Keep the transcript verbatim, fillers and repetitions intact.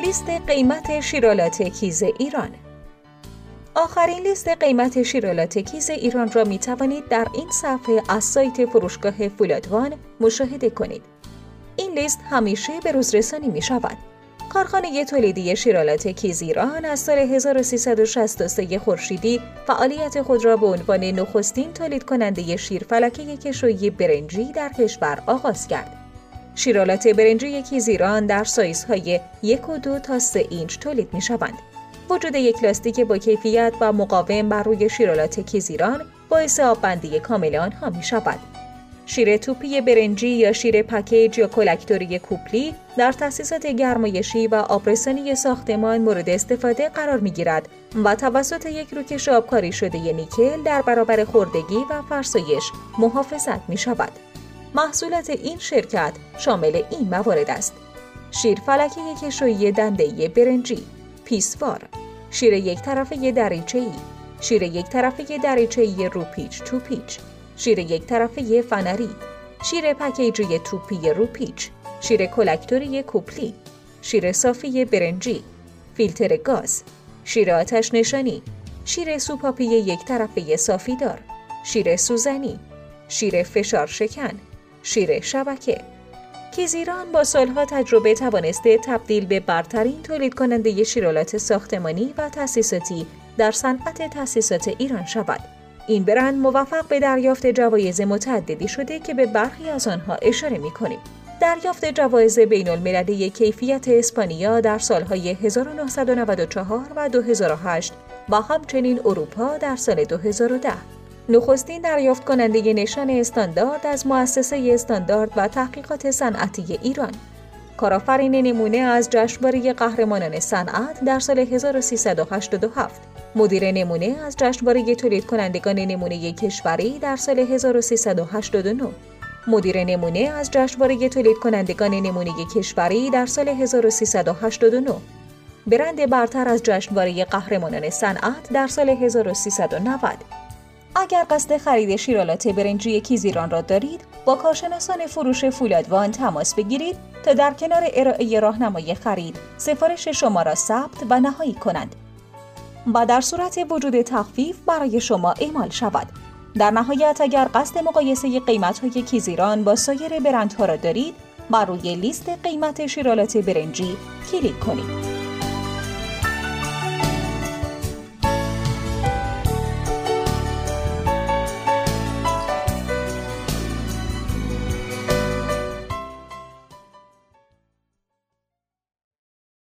لیست قیمت شیرالات کیز ایران. آخرین لیست قیمت شیرالات کیز ایران را می توانید در این صفحه از سایت فروشگاه فولادوان مشاهده کنید. این لیست همیشه به روز رسانی می شود. کارخانه تولیدی شیرالات کیز ایران از سال هزار و سیصد و شصت و سه خورشیدی فعالیت خود را به عنوان نخستین تولید کننده شیر فلکه کشویی برنجی در کشور آغاز کرد. شیرالات برنجی کیز ایران در سایزهای یک و دو تا سه اینچ تولید می شوند. وجود یک لاستیک با کیفیت و مقاوم بر روی شیرالات کیز ایران باعث آببندی کامل آنها می شود. شیر توپی برنجی یا شیر پکیج یا کلکتوری کوپلی در تأسیسات گرمایشی و آبرسانی ساختمان مورد استفاده قرار می گیرد و توسط یک روکش آبکاری شده نیکل در برابر خوردگی و فرسایش محافظت می شود. محصولات این شرکت شامل این موارد است: شیر فلکه کشویی دنده‌ای برنجی، پیسوار، شیر یک طرفه دریچه‌ای، شیر یک طرفه دریچه‌ای رو پیچ تو پیچ، شیر یک طرفه فنری، شیر پکیجی توپی رو پیچ، شیر کلکتوری کوپلی، شیر صافی برنجی، فیلتر گاز، شیر آتش نشانی، شیر سوپاپی یک طرفه صافیدار، شیر سوزنی، شیر فشار شکن، شیر شبکه. کیز ایران با سالها تجربه توانسته تبدیل به برترین تولید کننده شیرالات ساختمانی و تأسیساتی در صنعت تأسیسات ایران شود. این برند موفق به دریافت جوایز متعددی شده که به برخی از آنها اشاره می‌کنیم. دریافت جوایز بین‌المللی کیفیت اسپانیا در سالهای هزار و نهصد و نود و چهار و دو هزار و هشت و همچنین اروپا در سال دو هزار و ده. نخستین دریافت کننده نشان استاندارد از مؤسسه استاندارد و تحقیقات صنعتی ایران. کارآفرین نمونه از جشنواره قهرمانان صنعت در سال هزار و سیصد و هشتاد و هفت. مدیر نمونه از جشنواره تولید کنندگان نمونه کشوری در سال هزار و سیصد و هشتاد و نه. مدیر نمونه از جشنواره تولید کنندگان نمونه کشوری در سال هزار و سیصد و هشتاد و نه. برند برتر از جشنواره قهرمانان صنعت در سال هزار و سیصد و نود. اگر قصد خرید شیرالات برنجی کیز ایران را دارید، با کارشناسان فروش فولادوان تماس بگیرید تا در کنار ارائه راهنمای خرید سفارش شما را ثبت و نهایی کنند و در صورت وجود تخفیف برای شما اعمال شود. در نهایت اگر قصد مقایسه قیمت‌های کیز ایران با سایر برندها را دارید، بر روی لیست قیمت شیرالات برنجی کلیک کنید.